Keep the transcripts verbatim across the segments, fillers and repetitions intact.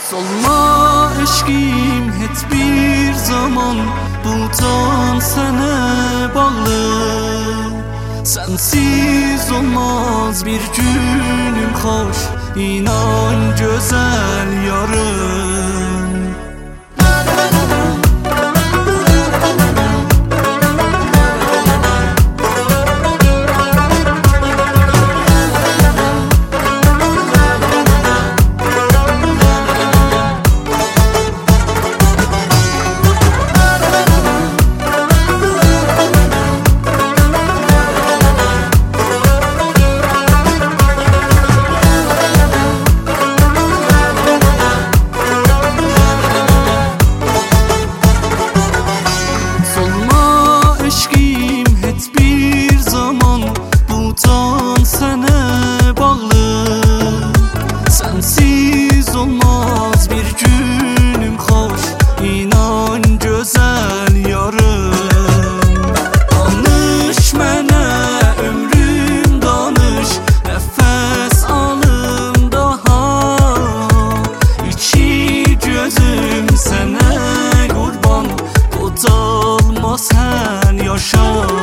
Solma eşkim heç bir zaman bu can sənə bağlı. Sensiz olmaz bir günüm hoş, inan güzel yarım. Sensiz olmaz bir günüm hoş, inan güzel yarım. Danış mənə ömrüm danış, nəfəs alım daha. İki gözüm sənə qurban, qocalma sən yaşa.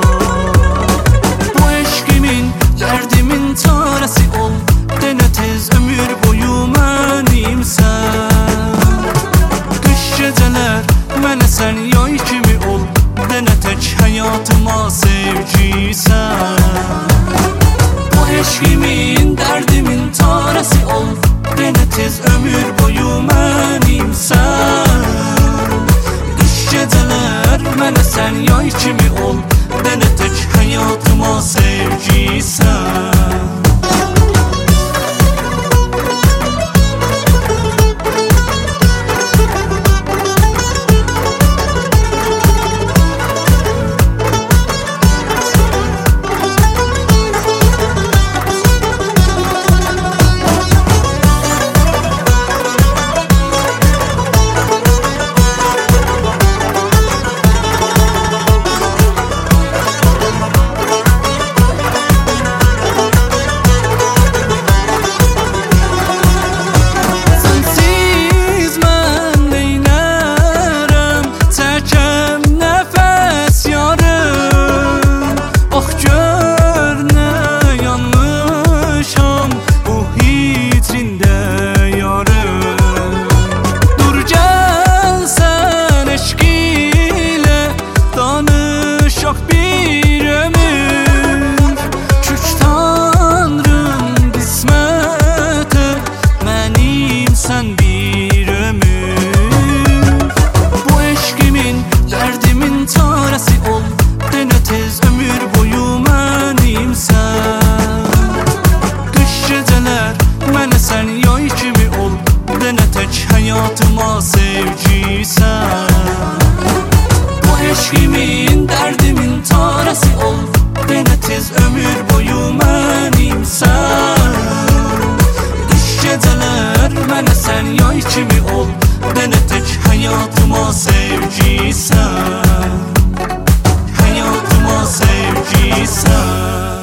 Bu eşkimin, dərdimin çarəsi ol, denə tez ömür boyu mənimsən. Qış gecələr mənə sən yay kimi ol, denə tək həyatıma sevgisən. Bu eşkimin, dərdimin çarəsi ol, denə tez ömür boyu mənimsən. Qış gecələr mənə sən yay kimi ol, denə tək həyatıma sevgisən. Sen bir ömür. Bu eşkimin, dərdimin çarəsi ol, denə tez ömür boyu mənimsən. Qış gecələr mənə sən yay kimi ol, denə tək həyatıma sevgisən. Bu eşkimin, dərdimin çarəsi ol, denə tez ömür boyu mənimsən. Qış gecələr mənə sən yay kimi ol, denə tək həyatıma sevgisən. Həyatıma sevgisən.